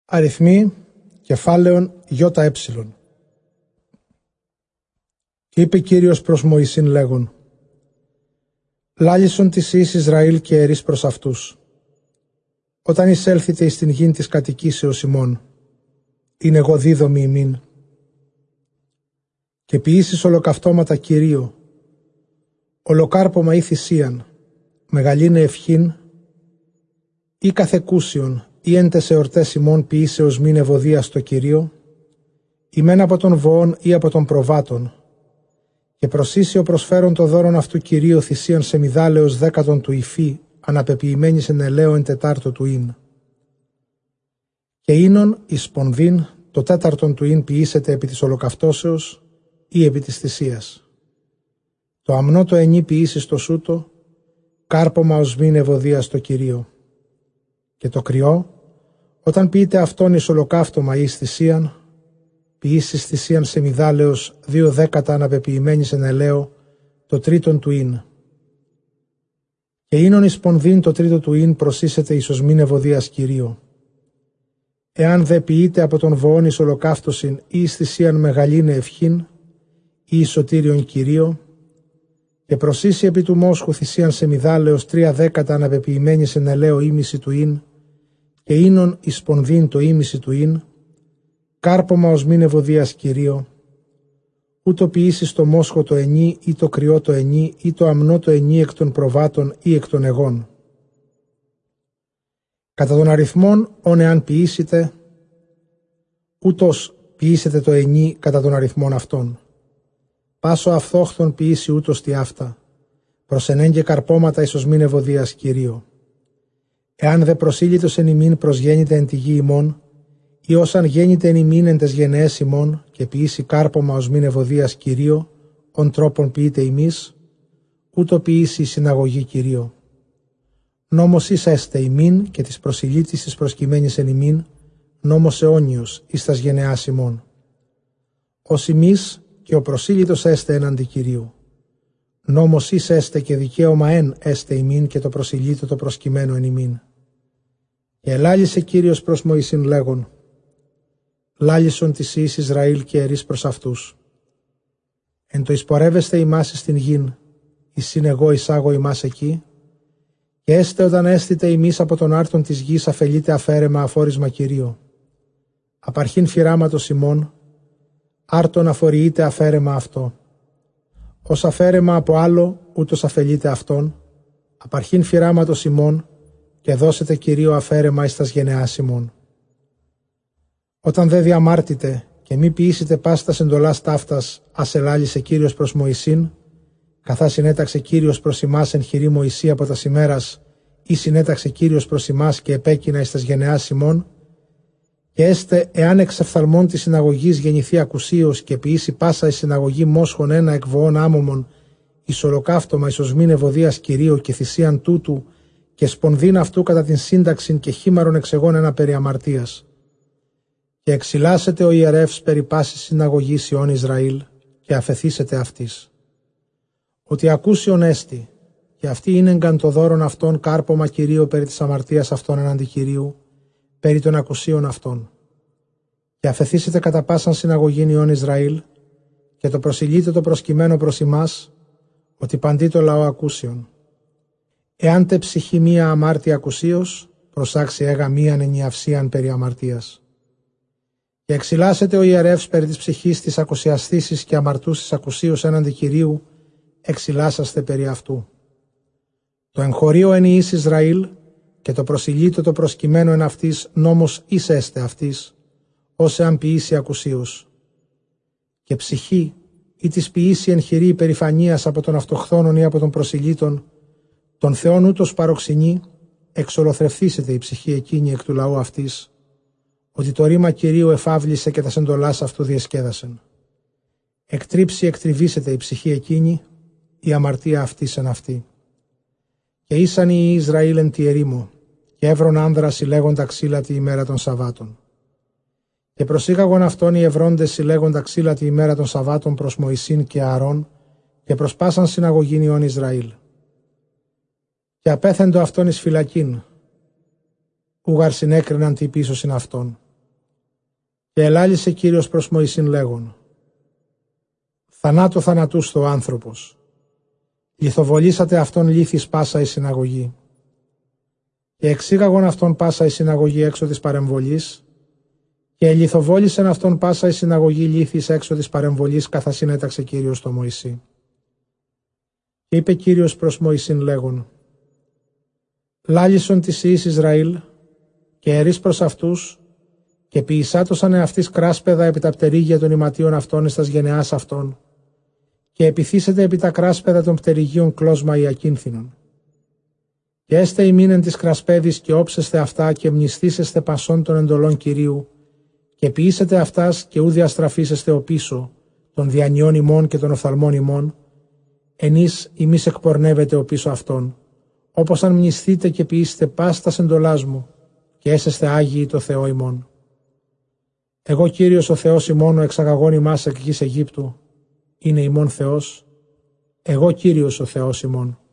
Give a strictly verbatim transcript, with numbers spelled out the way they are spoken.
Αριθμοί κεφάλαιον ΙΕ. Και είπε Κύριος προς Μωυσήν λέγον: Λάλησον της εις Ισραήλ και ερείς προς αυτούς. Όταν εισέλθετε εις την γην της κατοικήσεως ημών, είναι εγώ δίδομη ημίν. Και ποιήσεις ολοκαυτώματα Κυρίω, ολοκάρπομα ή θυσίαν, μεγαλύνε ευχήν, ή καθεκούσιον, ή εν τες εορτές ημών ποιήσεως μην ευωδία στο Κυρίω, ή μεν από των βοών ή από των προβάτων, και προσήσει ο προσφέρον το δώρον αυτού Κυρίω θυσίαν σε μηδάλεως δέκατον του υφή, αναπεποιημένης εν ελαίο εν τετάρτο του ίν. Και ίνον εις σπονδήν το τέταρτον του ίν ποιήσετε επί της ολοκαυτώσεως ή επί της θυσίας. Το αμνό το εννί ποιήσεις το σούτο, κάρπομα ως μην ευωδία στο Κυρίω. Και το κρυό, όταν πείτε αυτόν εις ολοκαύτωμα ή εις θυσίαν, ποιήσεις θυσίαν σε μηδάλεως δύο δέκατα αναπεποιημένης εν ελαίο το τρίτον του ίν. Και ίνον εις σπονδήν το τρίτο του ίν προσήσετε εις ως μην ευωδίας Κυρίω. Εάν δε ποιείτε από τον βοόν εις ολοκαύτωσιν ή εις θυσίαν μεγαλύνε ευχήν ή εις σωτήριον Κυρίω, και προσήσει επί του μόσχου θυσίαν σε μηδάλεως τρία δέκατα αναπεποιημένης εν ελαίο ήμιση του ίν, και ίνον εις σπονδήν το ήμιση του ίν, κάρπομα ως μην ευωδίας Κυρίω, ούτω ποιήσεις το μόσχο το εννί ή το κρυό το εννί ή το αμνό το εννί εκ των προβάτων ή εκ των εγών. Κατά των αριθμών όν εάν ποιήσετε, ούτως ποιήσετε το εννί κατά των αριθμών αυτών. Πάσο αυθόχθον ποιήσει ούτως τι αυτά, προς ενέγγε καρπόματα εις ως μην ευωδίας Κυρίω. Εάν δε προσήλυτος εν ημίν προσγέννητε εν τη γη ημών, ή όσαν γέννητε εν ημίν εν τες γενναίες ημών, και ποιήσει κάρπομα ως μην ευωδίας Κυρίω, ον τρόπον ποιείτε ημείς, ούτω ποιήσει η συναγωγή Κυρίω. Νόμος εις έστε ημίν και της προσηλύτησης προσκειμένης εν ημίν, νόμος αιώνιος εις τας γενεάς ημών. Ως ημείς και ο προσήλυτος έστε έναντι Κυρίου. Νόμος εις έστε και δικαίωμα εν έστε ημίν και το προσηλύτω το προσκειμένο εν ημίν. Και ελάλησε Κύριος προς Μωυσήν λέγον: Λάλησον της εις Ισραήλ και ερείς προς αυτούς. Εν το εισπορεύεστε ημάς εις την γην, εις συν εγώ εισάγω ημάς εκεί, και έστε όταν έστειτε ημείς από τον άρτον της γης αφελείτε αφαίρεμα αφόρισμα Κυρίω. Απαρχήν φυράματος ημών, άρτον αφοριείται αφαίρεμα αυτό. Ως αφαίρεμα από άλλο, ούτως αφελείται αυτόν, απαρχήν φυράματος ημών, και δώσετε Κυρίω αφαίρεμα εις τας γενεάς ημών. Όταν δε διαμάρτητε και μη ποιήσετε πάστας εντολάς ταύτας, ας ελάλησε Κύριος προς Μωυσήν, καθά συνέταξε Κύριος προς ημάς εν χειρή Μωυσή από τας ημέρας, ή συνέταξε Κύριος προς ημάς και επέκεινα εις τας γενεάς ημών, και έστε εάν εξ εφθαλμών της συναγωγής γεννηθεί ακουσίως και ποιήσει πάσα η συναγωγή μόσχων ένα εκ βοών άμωμον, εις ολοκαύτωμα εις ως μην ευωδίας Κυρίω και θυσίαν τούτου, και σπονδύν αυτού κατά την σύνταξην και χήμαρον εξεγών ένα περί αμαρτίας. Και εξηλάσετε ο ιερεύς περί πάσης συναγωγής Υιών Ισραήλ, και αφεθήσετε αυτής. Ότι ακούσιον έστι, και αυτή είναι εγκαν το δώρον αυτών κάρπομα Κυρίω περί της αμαρτίας αυτών εναντί Κυρίου, περί των ακουσίων αυτών. Και αφεθήσετε κατά πάσαν συναγωγήν Υιών Ισραήλ, και το προσιλείτε το προσκειμένο προς ημάς, ότι παντί το λαό ακούσιον. Εάν τε ψυχή μία αμάρτια ακουσίως, προσάξει έγα μίαν ενιαυσίαν περί αμαρτίας. Και εξηλάσετε ο ιερεύς περί της ψυχής της ακουσιαστήσης και αμαρτούσης ακουσίως έναντι Κυρίου, εξηλάσαστε περί αυτού. Το εγχωρίο εν εις Ισραήλ, και το προσιλείτο το προσκειμένο εν αυτής νόμος εις έστε αυτής, ως εάν ποιήσει ακουσίως. Και ψυχή, ή της ποιήσει εν χειρή υπερηφανίας από τον αυτοχθόνων ή από τον προσιλείτων, τον Θεόν ούτως παροξενεί, εξολοθρευθήσετε η ψυχή εκείνη εκ του λαού αυτής, ότι το ρήμα Κυρίου εφάβλησε και τα σεντολάς αυτού διεσκέδασεν. Εκτρίψει εκτριβήσετε η ψυχή εκείνη, η αμαρτία αυτής εν αυτή. Και ήσαν οι Ισραήλ εν τη ερήμο, και έβρον άνδρα συλλέγοντα ξύλα τη ημέρα των Σαββάτων. Και προσήγαγον αυτόν οι ευρώντες συλλέγοντα ξύλα τη ημέρα των Σαββάτων προς Μωυσήν και Ααρών, και προσπάσαν συναγωγήν Υιών Ισραήλ. Και απέθεντο αυτόν εις φυλακήν, ούγαρ συνέκριναν τι πίσω συν αυτόν, Και ελάλησε Κύριος προς Μωυσήν λέγον: θανάτω θανατούστο ο άνθρωπος, λιθοβολήσατε αυτόν λίθης πάσα η συναγωγή. Και εξήγαγον αυτόν πάσα η συναγωγή έξω της παρεμβολής, και ελιθοβόλησεν αυτόν πάσα η συναγωγή λίθης έξω της παρεμβολής, καθά συνέταξε Κύριος το Μωυσή. Και είπε Κύριος προς Μωυσήν λέγον: λάλησον της ιής Ισραήλ, και ερείς προς αυτούς, και ποιησάτωσαν εαυτής κράσπεδα επί τα πτερίγια των ηματίων αυτών εις τας γενεάς αυτών, και επιθύσετε επί τα κράσπεδα των πτερυγίων κλώσμα ή ακίνθινον. Και έστε ημίν εν της κρασπέδης, και όψεστε αυτά, και μνηστήσεστε πασών των εντολών Κυρίου, και ποιήσετε αυτάς, και ου διαστραφήσεστε ο πίσω, των διανιών ημών και των οφθαλμών ημών, ενείς ημείς εκπορνεύετε ο πίσω αυτών, όπως αν μνηστείτε και ποιήσετε πας τας εντολάς μου, και έσεστε άγιοι το Θεό ημών. Εγώ Κύριος ο Θεός ημών, ο εξαγαγών ημάς εκ γης Αιγύπτου, είναι ημών Θεός, εγώ Κύριος ο Θεός ημών.